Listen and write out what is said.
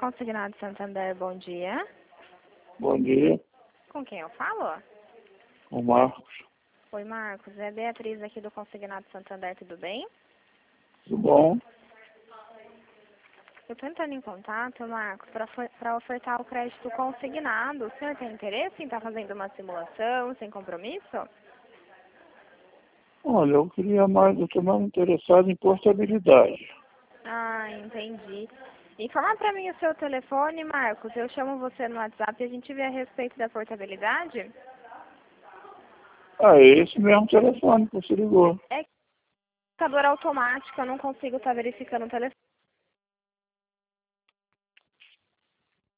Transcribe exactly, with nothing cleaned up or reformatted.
Consignado Santander, bom dia. Bom dia, Com quem eu falo? o Marcos. Oi, Marcos. É Beatriz aqui do Consignado Santander, tudo bem? Tudo bom? Eu estou entrando em contato, Marcos, para ofertar o crédito consignado. O senhor tem interesse em estar fazendo uma simulação sem compromisso? Olha, eu queria mais, eu estou mais interessado em portabilidade. Ah, entendi. Informa para mim o seu telefone, Marcos. Eu chamo você no WhatsApp e a gente vê a respeito da portabilidade. Ah, é esse mesmo telefone que você ligou. É computador automático, eu não consigo estar verificando o telefone.